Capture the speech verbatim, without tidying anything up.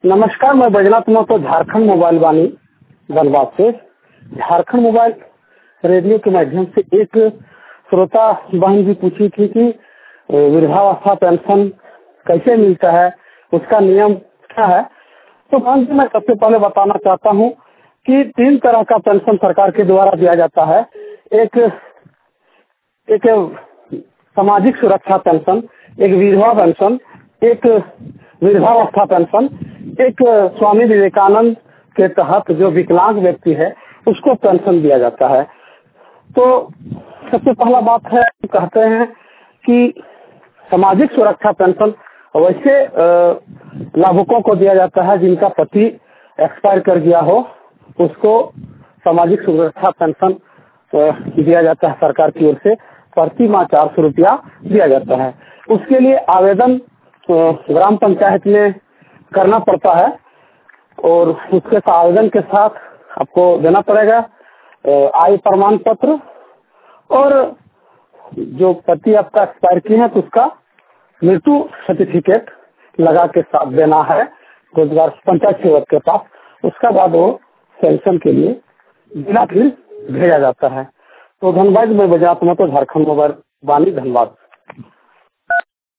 नमस्कार, मैं बैजनाथ महतो झारखंड मोबाइल वाणी धनबाद से। झारखंड मोबाइल रेडियो के माध्यम से एक श्रोता बहन जी पूछी थी कि वृद्धावस्था पेंशन कैसे मिलता है, उसका नियम क्या है। तो बहन जी, मैं सबसे पहले बताना चाहता हूँ कि तीन तरह का पेंशन सरकार के द्वारा दिया जाता है। एक एक सामाजिक सुरक्षा पेंशन, एक विधवा पेंशन, एक वृद्धावस्था पेंशन, एक स्वामी विवेकानंद के तहत जो विकलांग व्यक्ति है उसको पेंशन दिया जाता है। तो सबसे पहला बात है, कहते हैं कि सामाजिक सुरक्षा पेंशन वैसे लाभुकों को दिया जाता है जिनका पति एक्सपायर कर गया हो, उसको सामाजिक सुरक्षा पेंशन दिया जाता है सरकार की ओर से। प्रति माह चार सौ रुपया दिया जाता है। उसके लिए आवेदन ग्राम पंचायत में करना पड़ता है और उसके आवेदन के साथ आपको देना पड़ेगा आय प्रमाण पत्र, और जो पति आपका एक्सपायर किए हैं तो उसका मृत्यु सर्टिफिकेट लगा के साथ देना है रोजगार पंचायत सेवक के पास। उसका बाद वो पेंशन के लिए जिला फिर भेजा जाता है। तो धनबाद में बैजनाथ महतो, झारखंड मोबाइल वाणी, धनबाद।